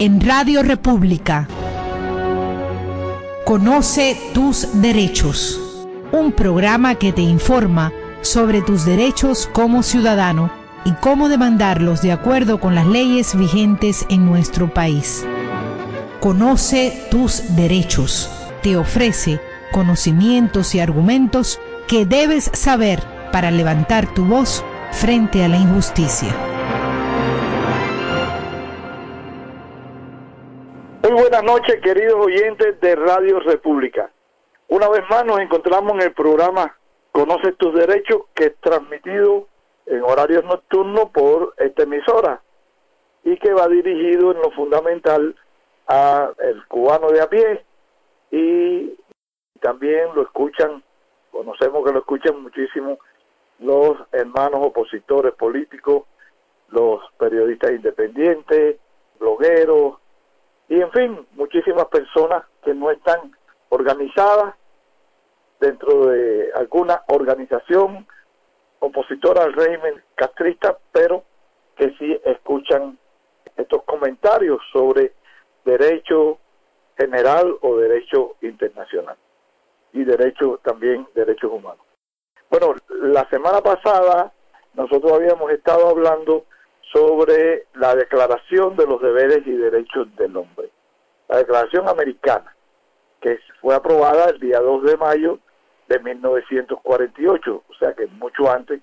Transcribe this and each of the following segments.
en Radio República. Conoce tus derechos, un programa que te informa sobre tus derechos como ciudadano y cómo demandarlos de acuerdo con las leyes vigentes en nuestro país. Conoce tus derechos. Te ofrece conocimientos y argumentos que debes saber para levantar tu voz frente a la injusticia. Muy buenas noches, queridos oyentes de Radio República. Una vez más nos encontramos en el programa Conoce tus derechos, que es transmitido en horarios nocturnos por esta emisora y que va dirigido en lo fundamental al cubano de a pie, y también lo escuchan, conocemos que lo escuchan muchísimo los hermanos opositores políticos, los periodistas independientes, blogueros, y en fin, muchísimas personas que no están organizadas dentro de alguna organización opositora al régimen castrista, pero que sí escuchan estos comentarios sobre derecho general o derecho internacional y también derechos humanos. Bueno, la semana pasada nosotros habíamos estado hablando sobre la Declaración de los Deberes y Derechos del Hombre, la Declaración Americana, que fue aprobada el día 2 de mayo de 1948, o sea que mucho antes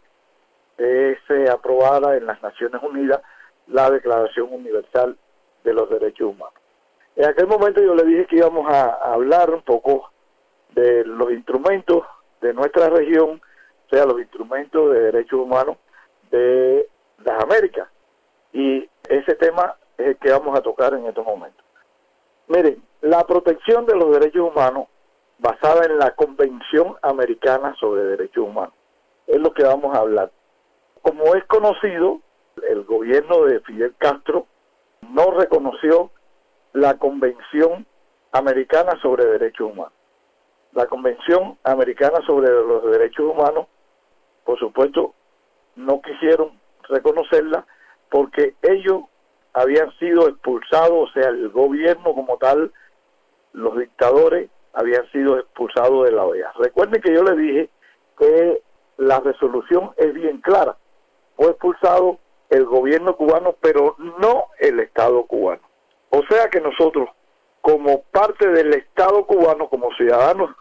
se aprobara en las Naciones Unidas la Declaración Universal de los Derechos Humanos. En aquel momento yo le dije que íbamos a hablar un poco de los instrumentos de nuestra región, o sea, los instrumentos de derechos humanos de las Américas, y ese tema es el que vamos a tocar en estos momentos. Miren, la protección de los derechos humanos basada en la Convención Americana sobre Derechos Humanos es lo que vamos a hablar. Como es conocido, el gobierno de Fidel Castro no reconoció la Convención Americana sobre Derechos Humanos. La Convención Americana sobre los Derechos Humanos, por supuesto, no quisieron reconocerla porque ellos habían sido expulsados, o sea, el gobierno como tal, los dictadores habían sido expulsados de la OEA. Recuerden que yo les dije que la resolución es bien clara. Fue expulsado el gobierno cubano, pero no el Estado cubano. O sea que nosotros, como parte del Estado cubano, como ciudadanos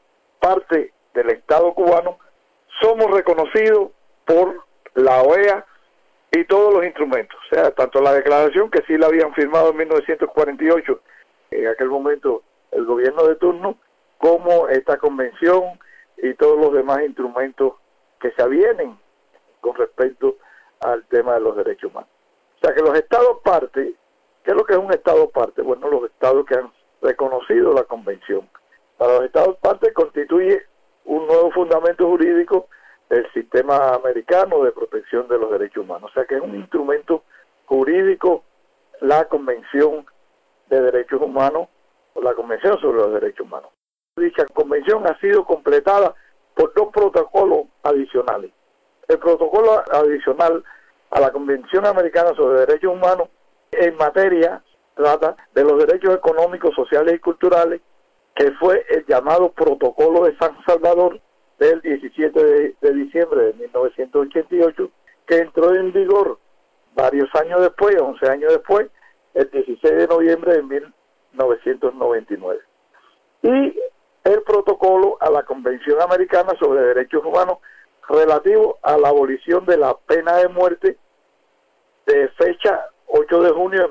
parte del Estado cubano, somos reconocidos por la OEA y todos los instrumentos. O sea, tanto la declaración, que sí la habían firmado en 1948, en aquel momento el gobierno de turno, como esta convención y todos los demás instrumentos que se avienen con respecto al tema de los derechos humanos. O sea que los estados parte, ¿qué es lo que es un estado parte? Bueno, los estados que han reconocido la convención. Para los estados parte constituye un nuevo fundamento jurídico del sistema americano de protección de los derechos humanos. O sea que es un instrumento jurídico la Convención de Derechos Humanos, o la Convención sobre los Derechos Humanos. Dicha convención ha sido completada por dos protocolos adicionales. El protocolo adicional a la Convención Americana sobre Derechos Humanos en materia trata de los derechos económicos, sociales y culturales, que fue el llamado Protocolo de San Salvador del 17 de diciembre de 1988, que entró en vigor varios años después, 11 años después, el 16 de noviembre de 1999. Y el protocolo a la Convención Americana sobre Derechos Humanos relativo a la abolición de la pena de muerte de fecha 8 de junio de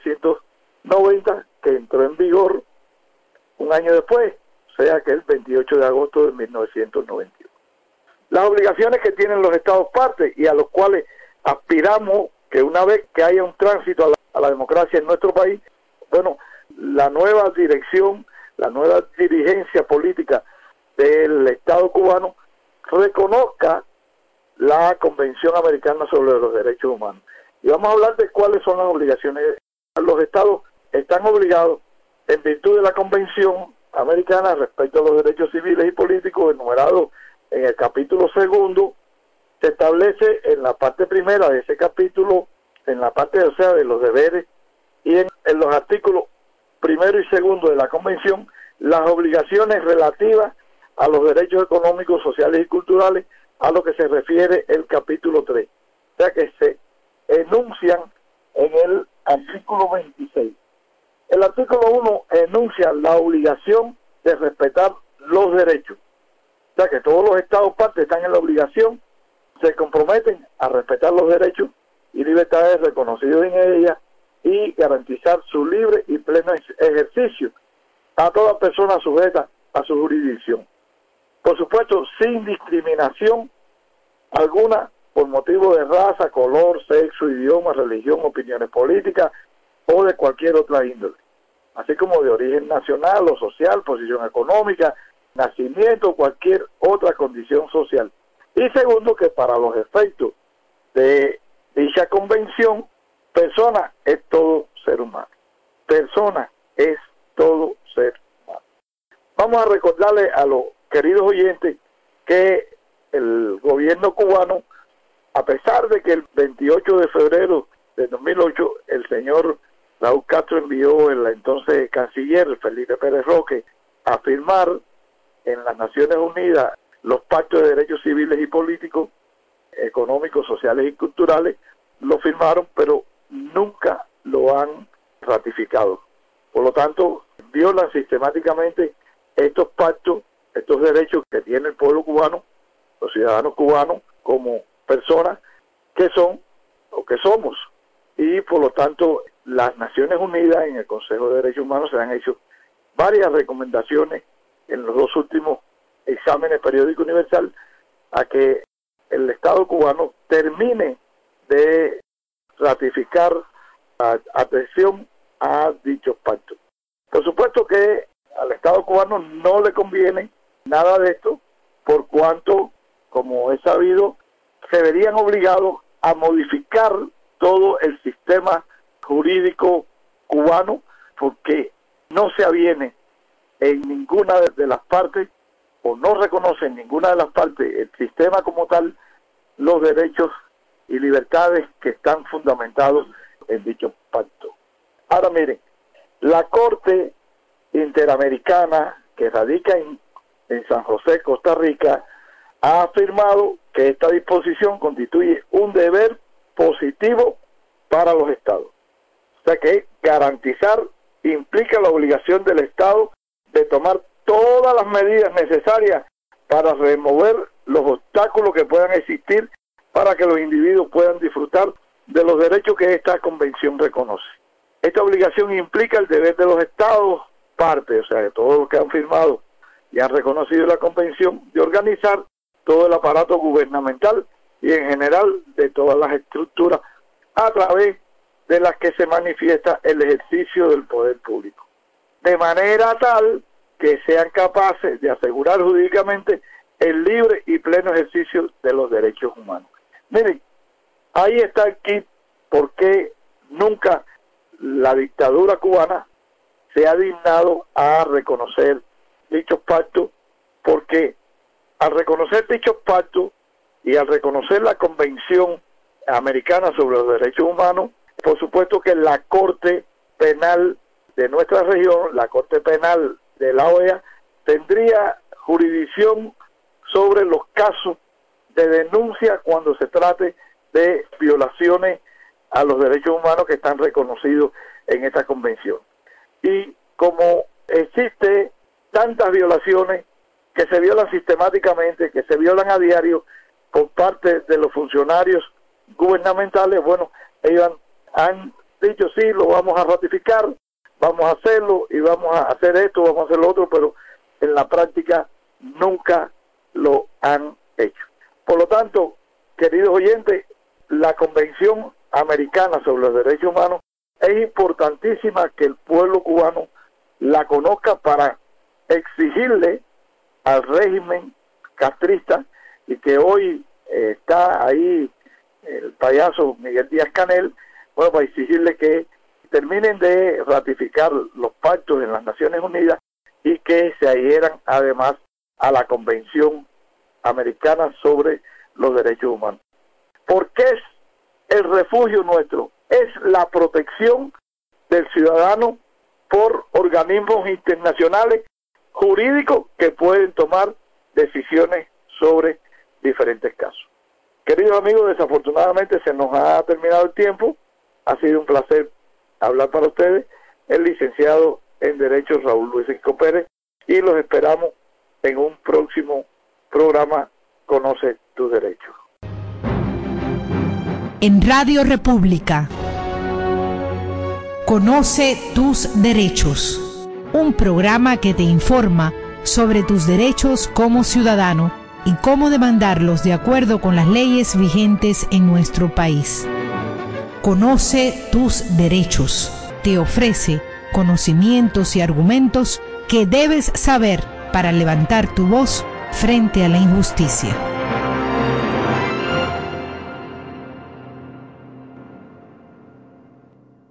1990, que entró en vigor un año después, o sea que el 28 de agosto de 1991. Las obligaciones que tienen los estados partes y a los cuales aspiramos que una vez que haya un tránsito a la democracia en nuestro país, bueno, la nueva dirección, la nueva dirigencia política del Estado cubano reconozca la Convención Americana sobre los Derechos Humanos. Y vamos a hablar de cuáles son las obligaciones. Los estados están obligados, en virtud de la Convención Americana respecto a los derechos civiles y políticos enumerados en el capítulo segundo, se establece en la parte primera de ese capítulo, en la parte, o sea, de los deberes y en los artículos 1 y 2 de la Convención las obligaciones relativas a los derechos económicos, sociales y culturales, a lo que se refiere el capítulo 3. O sea que se enuncian en el artículo 26. El artículo 1 enuncia la obligación de respetar los derechos. O sea que todos los estados partes están en la obligación, se comprometen a respetar los derechos y libertades reconocidos en ella y garantizar su libre y pleno ejercicio a toda persona sujeta a su jurisdicción. Por supuesto, sin discriminación alguna por motivo de raza, color, sexo, idioma, religión, opiniones políticas o de cualquier otra índole, así como de origen nacional o social, posición económica, nacimiento o cualquier otra condición social. Y segundo, que para los efectos de dicha convención, persona es todo ser humano. Persona es todo ser humano. Vamos a recordarle a los queridos oyentes que el gobierno cubano, a pesar de que el 28 de febrero de 2008 el señor Raúl Castro envió el entonces canciller Felipe Pérez Roque a firmar en las Naciones Unidas los pactos de derechos civiles y políticos, económicos, sociales y culturales, lo firmaron, pero nunca lo han ratificado. Por lo tanto, violan sistemáticamente estos pactos, estos derechos que tiene el pueblo cubano, los ciudadanos cubanos, como personas que son o que somos. Y por lo tanto, las Naciones Unidas en el Consejo de Derechos Humanos se han hecho varias recomendaciones en los dos últimos exámenes periódicos universal a que el Estado cubano termine de ratificar atención a dichos pactos. Por supuesto que al Estado cubano no le conviene nada de esto, por cuanto, como es sabido, se verían obligados a modificar todo el sistema jurídico cubano, porque no se aviene en ninguna de las partes, o no reconoce en ninguna de las partes el sistema como tal, los derechos y libertades que están fundamentados en dicho pacto. Ahora miren, la Corte Interamericana que radica en San José, Costa Rica, ha afirmado que esta disposición constituye un deber positivo para los estados. O sea que garantizar implica la obligación del Estado de tomar todas las medidas necesarias para remover los obstáculos que puedan existir para que los individuos puedan disfrutar de los derechos que esta convención reconoce. Esta obligación implica el deber de los estados parte, o sea, de todos los que han firmado y han reconocido la convención, de organizar todo el aparato gubernamental y en general de todas las estructuras a través de las que se manifiesta el ejercicio del poder público, de manera tal que sean capaces de asegurar jurídicamente el libre y pleno ejercicio de los derechos humanos. Miren, ahí está el kit por qué nunca la dictadura cubana se ha dignado a reconocer dichos pactos, porque al reconocer dichos pactos y al reconocer la Convención Americana sobre los Derechos Humanos, por supuesto que la Corte Penal de nuestra región, la Corte Penal de la OEA, tendría jurisdicción sobre los casos de denuncia cuando se trate de violaciones a los derechos humanos que están reconocidos en esta convención. Y como existe tantas violaciones que se violan sistemáticamente, que se violan a diario por parte de los funcionarios gubernamentales, bueno, ellos han dicho sí, lo vamos a ratificar, vamos a hacerlo y vamos a hacer esto, vamos a hacer lo otro, pero en la práctica nunca lo han hecho. Por lo tanto, queridos oyentes, la Convención Americana sobre los Derechos Humanos es importantísima que el pueblo cubano la conozca para exigirle al régimen castrista, y que hoy está ahí el payaso Miguel Díaz-Canel, bueno, para exigirle que terminen de ratificar los pactos en las Naciones Unidas y que se adhieran además a la Convención Americana sobre los Derechos Humanos. ¿Por qué es el refugio nuestro? Es la protección del ciudadano por organismos internacionales jurídicos que pueden tomar decisiones sobre diferentes casos. Queridos amigos, desafortunadamente se nos ha terminado el tiempo. Ha sido un placer hablar para ustedes, el licenciado en Derecho Raúl Luis Esquico Pérez, y los esperamos en un próximo programa Conoce tus Derechos. En Radio República, Conoce tus Derechos, un programa que te informa sobre tus derechos como ciudadano y cómo demandarlos de acuerdo con las leyes vigentes en nuestro país. Conoce tus derechos. Te ofrece conocimientos y argumentos que debes saber para levantar tu voz frente a la injusticia.